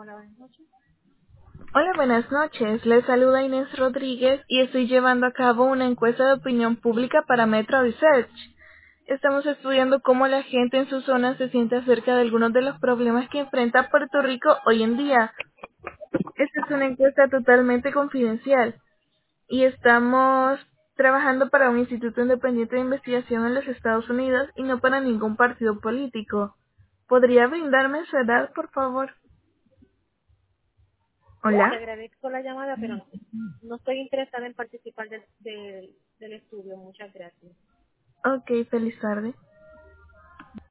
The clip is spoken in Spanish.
Hola, buenas noches. Hola, buenas noches. Les saluda Inés Rodríguez y estoy llevando a cabo una encuesta de opinión pública para Metro Research. Estamos estudiando cómo la gente en su zona se siente acerca de algunos de los problemas que enfrenta Puerto Rico hoy en día. Esta es una encuesta totalmente confidencial y estamos trabajando para un instituto independiente de investigación en los Estados Unidos y no para ningún partido político. ¿Podría brindarme su edad, por favor? Te Hola. agradezco la llamada, pero no estoy interesada en participar del estudio. Muchas gracias. Ok, feliz tarde.